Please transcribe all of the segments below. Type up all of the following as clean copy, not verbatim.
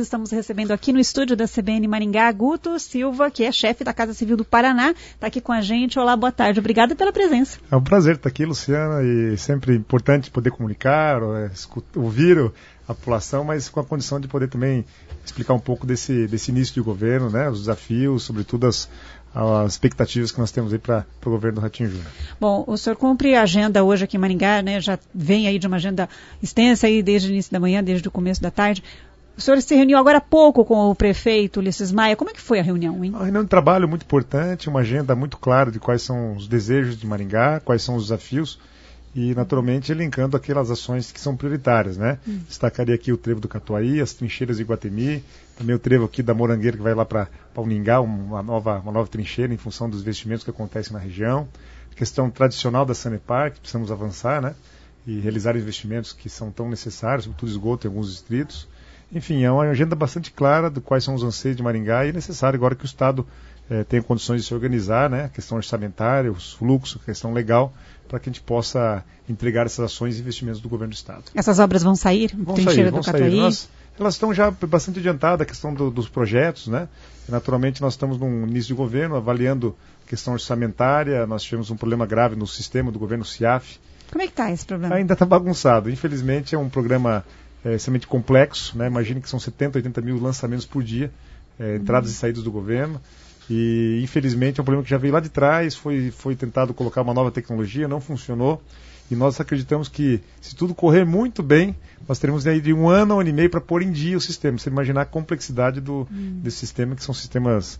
Estamos recebendo aqui no estúdio da CBN Maringá, Guto Silva, que é chefe da Casa Civil do Paraná, está aqui com a gente. Olá, boa tarde. Obrigada pela presença. É um prazer estar aqui, Luciana, e sempre importante poder comunicar, ouvir a população, mas com a condição de poder também explicar um pouco desse início de governo, né, os desafios, sobretudo as expectativas que nós temos aí para o governo do Ratinho Júnior. Bom, o senhor cumpre a agenda hoje aqui em Maringá, né, já vem aí de uma agenda extensa aí desde o início da manhã, desde o começo da tarde. O senhor se reuniu agora há pouco com o prefeito Ulisses Maia. Como é que foi a reunião, hein? Uma reunião de trabalho muito importante, uma agenda muito clara de quais são os desejos de Maringá, quais são os desafios e, naturalmente, elencando aquelas ações que são prioritárias, né? Destacaria aqui o trevo do Catuaí, as trincheiras de Iguatemi, também o trevo aqui da Morangueira, que vai lá para Uningá, uma nova trincheira em função dos investimentos que acontecem na região. A questão tradicional da Sanepar, que precisamos avançar, né? E realizar investimentos que são tão necessários, sobretudo esgoto em alguns distritos. Enfim, é uma agenda bastante clara de quais são os anseios de Maringá e é necessário agora que o Estado tenha condições de se organizar, né? A questão orçamentária, os fluxos, a questão legal, para que a gente possa entregar essas ações e investimentos do governo do Estado. Essas obras vão sair? Vão sair. Elas estão já bastante adiantadas, a questão dos projetos, né? E, naturalmente, nós estamos num início de governo, avaliando a questão orçamentária, nós tivemos um problema grave no sistema do governo CIAF. Como é que está esse problema? Ainda está bagunçado. Infelizmente, é um programa extremamente complexo, né? Imagine que são 70, 80 mil lançamentos por dia, entradas e saídas do governo, e infelizmente é um problema que já veio lá de trás, foi tentado colocar uma nova tecnologia, não funcionou, e nós acreditamos que, se tudo correr muito bem, nós teremos aí de 1 ano a 1 ano e meio para pôr em dia o sistema. Você imaginar a complexidade desse sistema, que são sistemas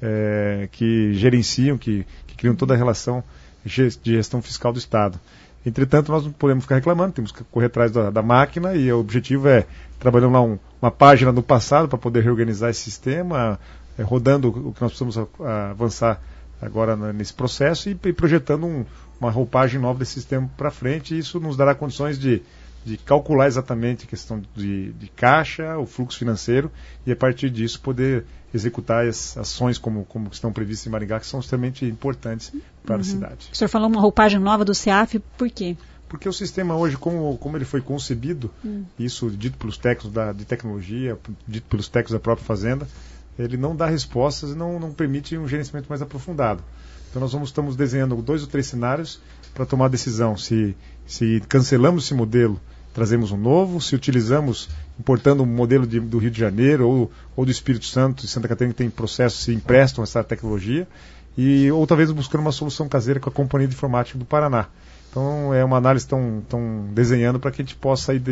que gerenciam, que criam toda a relação de gestão fiscal do Estado. Entretanto, nós não podemos ficar reclamando, temos que correr atrás da máquina e o objetivo é trabalhando lá uma página do passado para poder reorganizar esse sistema, rodando o que nós precisamos avançar agora nesse processo e projetando uma roupagem nova desse sistema para frente, e isso nos dará condições de calcular exatamente a questão de caixa, o fluxo financeiro, e a partir disso poder executar as ações como estão previstas em Maringá, que são extremamente importantes para a cidade. O senhor falou uma roupagem nova do CIAF, por quê? Porque o sistema hoje, como ele foi concebido, isso dito pelos técnicos de tecnologia, dito pelos técnicos da própria Fazenda, ele não dá respostas e não permite um gerenciamento mais aprofundado. Então nós estamos desenhando 2 ou 3 cenários para tomar a decisão se cancelamos esse modelo, trazemos um novo, se utilizamos, importando um modelo do Rio de Janeiro ou do Espírito Santo e Santa Catarina, que tem processos que emprestam essa tecnologia, ou talvez buscando uma solução caseira com a Companhia de Informática do Paraná. Então é uma análise que estão desenhando para que a gente possa sair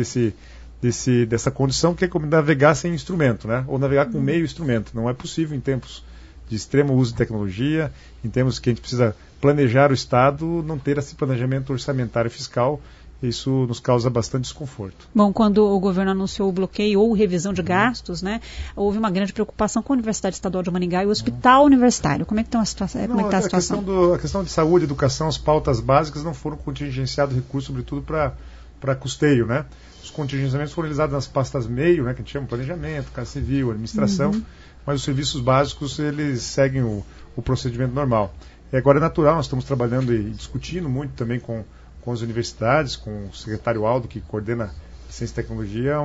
dessa condição que é como navegar sem instrumento, né? Ou navegar com meio instrumento. Não é possível em tempos de extremo uso de tecnologia, em tempos que a gente precisa planejar o Estado, não ter esse planejamento orçamentário e fiscal. Isso nos causa bastante desconforto. Bom, quando o governo anunciou o bloqueio ou revisão de gastos, né, houve uma grande preocupação com a Universidade Estadual de Maringá e o Hospital Universitário. Como é que está a situação? A questão de saúde, educação, as pautas básicas não foram contingenciados recursos, sobretudo para custeio, né? Os contingenciamentos foram realizados nas pastas meio, né, que a gente chama de planejamento, Casa Civil, administração, mas os serviços básicos, eles seguem o procedimento normal. E agora é natural, nós estamos trabalhando e discutindo muito também com as universidades, com o secretário Aldo, que coordena Ciência e Tecnologia,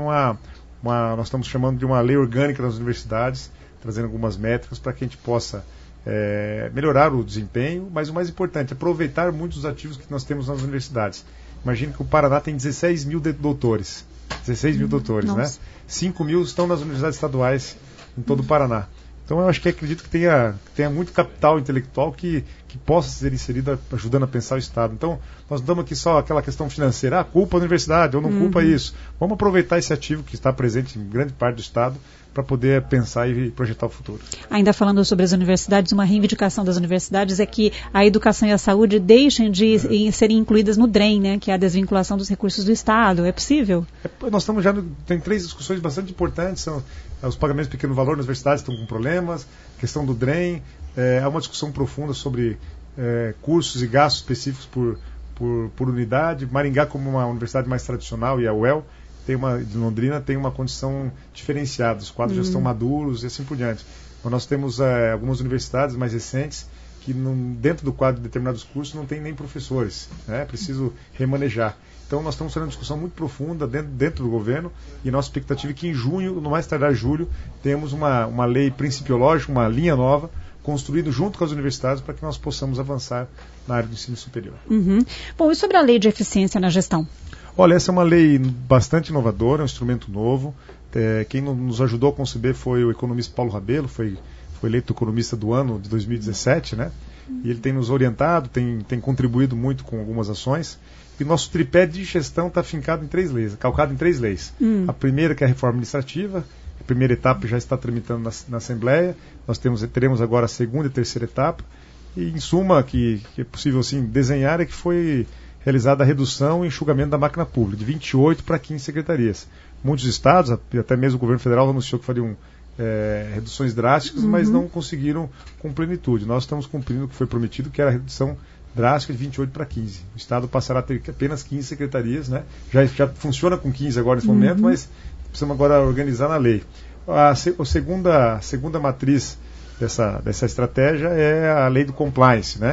nós estamos chamando de uma lei orgânica das universidades, trazendo algumas métricas para que a gente possa melhorar o desempenho, mas o mais importante, aproveitar muitos dos ativos que nós temos nas universidades. Imagine que o Paraná tem 16 mil doutores, 16 mil doutores, né? 5 mil estão nas universidades estaduais em todo o Paraná. Então eu acredito que tenha muito capital intelectual que possa ser inserido ajudando a pensar o Estado. Então nós não damos aqui só aquela questão financeira, culpa a universidade ou não culpa isso. Vamos aproveitar esse ativo que está presente em grande parte do Estado para poder pensar e projetar o futuro. Ainda falando sobre as universidades, uma reivindicação das universidades é que a educação e a saúde deixem de serem incluídas no DREM, né, que é a desvinculação dos recursos do Estado. É possível? Nós estamos tem 3 discussões bastante importantes. São os pagamentos de pequeno valor nas universidades estão com problemas, a questão do DREM, há uma discussão profunda sobre cursos e gastos específicos por unidade. Maringá, como uma universidade mais tradicional, e a UEL, de Londrina, tem uma condição diferenciada. Os quadros já estão maduros e assim por diante. Mas nós temos algumas universidades mais recentes que dentro do quadro de determinados cursos não tem nem professores, né? É preciso remanejar. Então nós estamos fazendo uma discussão muito profunda dentro do governo e nossa expectativa é que em junho, no mais tardar julho, temos uma lei principiológica, uma linha nova, construída junto com as universidades para que nós possamos avançar na área do ensino superior. Uhum. Bom, e sobre a lei de eficiência na gestão? Olha, essa é uma lei bastante inovadora, é um instrumento novo. Quem nos ajudou a conceber foi o economista Paulo Rabelo, foi eleito economista do ano de 2017, né? E ele tem nos orientado, tem contribuído muito com algumas ações. E nosso tripé de gestão está fincado em 3 leis, calcado em 3 leis. A primeira, que é a reforma administrativa, a primeira etapa já está tramitando na Assembleia, nós teremos agora a segunda e terceira etapa, e em suma, que é possível assim, desenhar, é que foi realizada a redução e enxugamento da máquina pública, de 28 para 15 secretarias. Muitos estados, até mesmo o governo federal anunciou que fariam reduções drásticas, mas não conseguiram com plenitude. Nós estamos cumprindo o que foi prometido, que era a redução drástica de 28 para 15. O estado passará a ter apenas 15 secretarias, né? Já funciona com 15 agora nesse momento, mas precisamos agora organizar na lei. A segunda matriz dessa estratégia é a lei do compliance, né?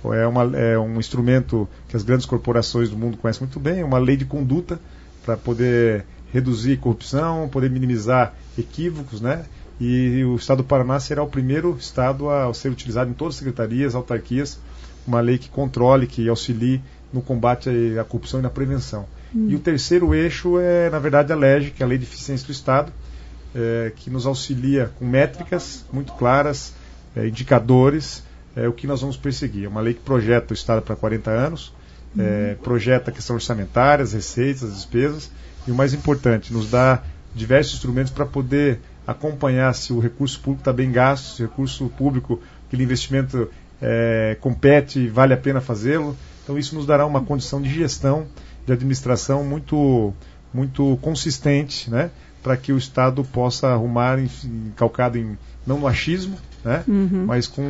É um instrumento que as grandes corporações do mundo conhecem muito bem, é uma lei de conduta para poder reduzir corrupção, poder minimizar equívocos, né? E o estado do Paraná será o primeiro estado a ser utilizado em todas as secretarias, autarquias, uma lei que controle, que auxilie no combate à corrupção e na prevenção. E o terceiro eixo é, na verdade, a LEGE, que é a Lei de Eficiência do Estado, que nos auxilia com métricas muito claras, indicadores, o que nós vamos perseguir. É uma lei que projeta o Estado para 40 anos, projeta a questão orçamentária, as receitas, as despesas, e o mais importante, nos dá diversos instrumentos para poder acompanhar se o recurso público está bem gasto, se o recurso público, aquele investimento compete e vale a pena fazê-lo. Então isso nos dará uma condição de gestão, de administração muito, muito consistente, né, para que o Estado possa arrumar, calcado não no achismo, né, mas com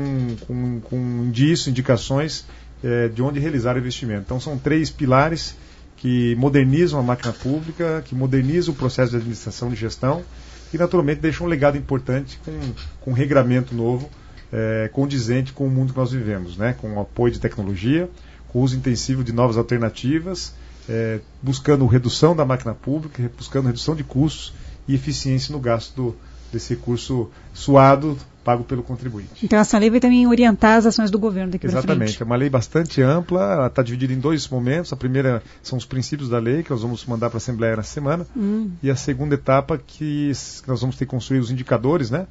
indícios, indicações de onde realizar o investimento. Então são 3 pilares que modernizam a máquina pública, que modernizam o processo de administração e de gestão e naturalmente deixam um legado importante com um regramento novo, condizente com o mundo que nós vivemos, né, com o apoio de tecnologia, com o uso intensivo de novas alternativas, buscando redução da máquina pública, buscando redução de custos e eficiência no gasto desse recurso suado, pago pelo contribuinte. Então essa lei vai também orientar as ações do governo daqui para frente. Exatamente, é uma lei bastante ampla, ela está dividida em 2 momentos. A primeira são os princípios da lei, que nós vamos mandar para a Assembleia na semana, e a segunda etapa que nós vamos ter que construir os indicadores, né,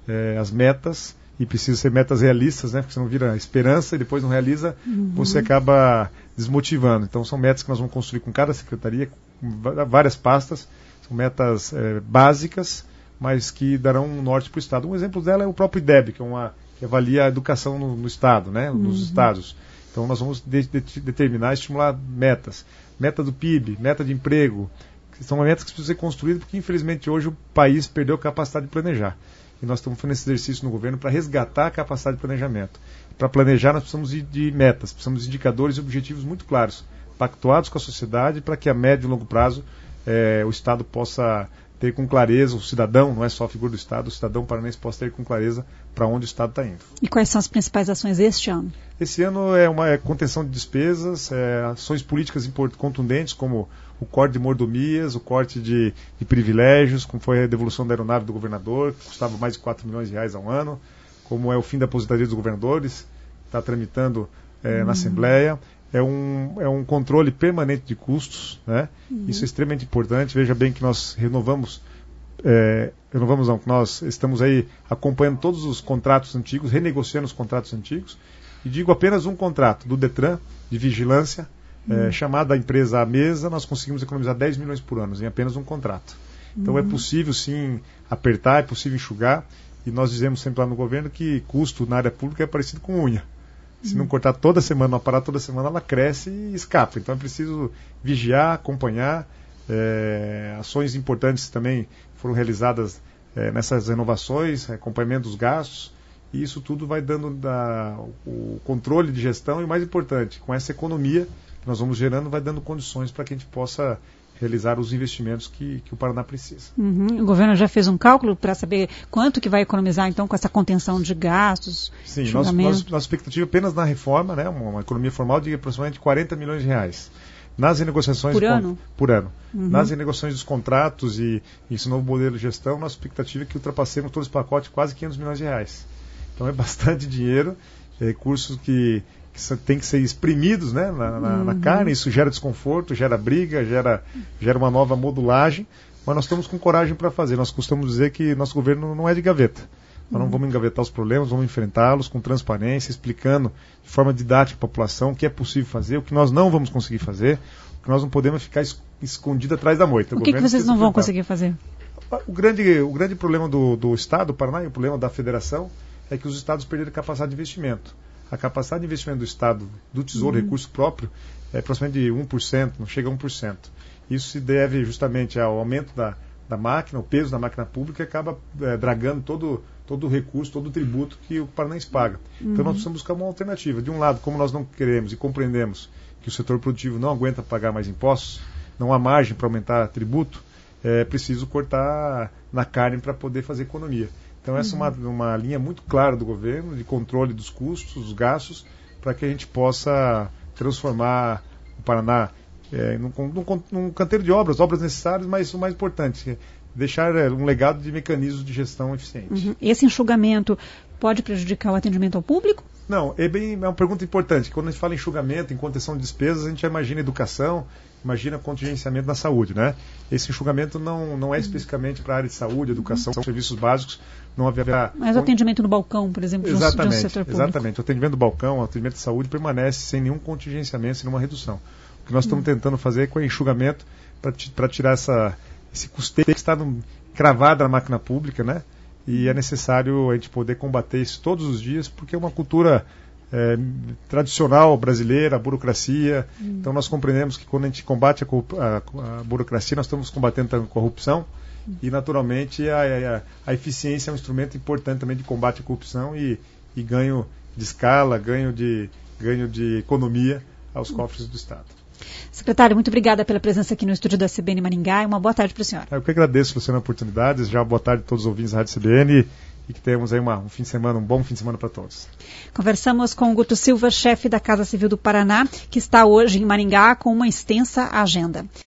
as metas, e precisa ser metas realistas, né, porque senão vira esperança e depois não realiza, você acaba desmotivando. Então são metas que nós vamos construir com cada secretaria, com várias pastas, são metas básicas, mas que darão um norte para o Estado. Um exemplo dela é o próprio IDEB, que avalia a educação no Estado, né, nos estados. Então nós vamos determinar, estimular metas. Meta do PIB, meta de emprego, que são metas que precisam ser construídas, porque infelizmente hoje o país perdeu a capacidade de planejar. E nós estamos fazendo esse exercício no governo para resgatar a capacidade de planejamento. Para planejar nós precisamos de metas, precisamos de indicadores e objetivos muito claros, pactuados com a sociedade, para que a médio e longo prazo o Estado possa ter com clareza, o cidadão, não é só a figura do Estado, o cidadão paranense possa ter com clareza para onde o Estado está indo. E quais são as principais ações este ano? Esse ano é uma contenção de despesas, ações políticas contundentes, como o corte de mordomias, o corte de privilégios, como foi a devolução da aeronave do governador, que custava mais de 4 milhões de reais ao ano, como é o fim da aposentadoria dos governadores, está tramitando na Assembleia. É um controle permanente de custos, né? Isso é extremamente importante. Veja bem que nós que nós estamos aí acompanhando todos os contratos antigos, renegociando os contratos antigos, e digo apenas um contrato do Detran, de vigilância, chamada a empresa à mesa, nós conseguimos economizar 10 milhões por ano em apenas um contrato. Então é possível sim apertar, é possível enxugar, e nós dizemos sempre lá no governo que custo na área pública é parecido com unha. Se não cortar toda semana, não parar toda semana, ela cresce e escapa. Então é preciso vigiar, acompanhar. Ações importantes também foram realizadas nessas renovações, acompanhamento dos gastos. E isso tudo vai dando o controle de gestão e, o mais importante, com essa economia que nós vamos gerando, vai dando condições para que a gente possa realizar os investimentos que o Paraná precisa. O governo já fez um cálculo para saber quanto que vai economizar, então, com essa contenção de gastos? Sim, nossa expectativa apenas na reforma, né, uma economia formal de aproximadamente 40 milhões de reais. Nas renegociações... Por ano? Por ano. Nas renegociações dos contratos e esse novo modelo de gestão, nossa expectativa é que ultrapassemos todo esse pacote de quase 500 milhões de reais. Então é bastante dinheiro, recursos que tem que ser exprimidos, né, na carne. Isso gera desconforto, gera briga, gera uma nova modulagem, mas nós estamos com coragem para fazer. Nós costumamos dizer que nosso governo não é de gaveta. Nós não vamos engavetar os problemas, vamos enfrentá-los com transparência, explicando de forma didática à população o que é possível fazer, o que nós não vamos conseguir fazer, o que nós não podemos ficar escondido atrás da moita. O que vocês não vão conseguir fazer? O grande problema do Estado, do Paraná, e o problema da Federação, é que os Estados perderam capacidade de investimento. A capacidade de investimento do Estado, do Tesouro, recurso próprio, é aproximadamente de 1%, não chega a 1%. Isso se deve justamente ao aumento da máquina, o peso da máquina pública, que acaba dragando todo o recurso, todo o tributo que o paranaense paga. Então nós precisamos buscar uma alternativa. De um lado, como nós não queremos e compreendemos que o setor produtivo não aguenta pagar mais impostos, não há margem para aumentar tributo, é preciso cortar na carne para poder fazer economia. Então essa é uma linha muito clara do governo, de controle dos custos, dos gastos, para que a gente possa transformar o Paraná num canteiro de obras necessárias, mas o mais importante, deixar um legado de mecanismos de gestão eficiente. Esse enxugamento pode prejudicar o atendimento ao público? Não, é uma pergunta importante. Quando a gente fala em enxugamento, em contenção de despesas, a gente já imagina educação, imagina contingenciamento na saúde, né? Esse enxugamento não é especificamente para a área de saúde, educação, serviços básicos, não haverá... Mas o atendimento no balcão, por exemplo, de um setor público. Exatamente, o atendimento do balcão, o atendimento de saúde permanece sem nenhum contingenciamento, sem nenhuma redução. O que nós estamos tentando fazer com o enxugamento para tirar esse custeio que está cravado na máquina pública, né? E é necessário a gente poder combater isso todos os dias, porque é uma cultura tradicional brasileira, a burocracia. Então nós compreendemos que quando a gente combate a burocracia, nós estamos combatendo a corrupção e naturalmente a eficiência é um instrumento importante também de combate à corrupção e ganho de escala, ganho de economia aos cofres do Estado. Secretário, muito obrigada pela presença aqui no estúdio da CBN Maringá e uma boa tarde para o senhor. Eu que agradeço, Luciana, a oportunidade. Desejar boa tarde a todos os ouvintes da Rádio CBN e que tenhamos aí um bom fim de semana para todos. Conversamos com o Guto Silva, chefe da Casa Civil do Paraná, que está hoje em Maringá com uma extensa agenda.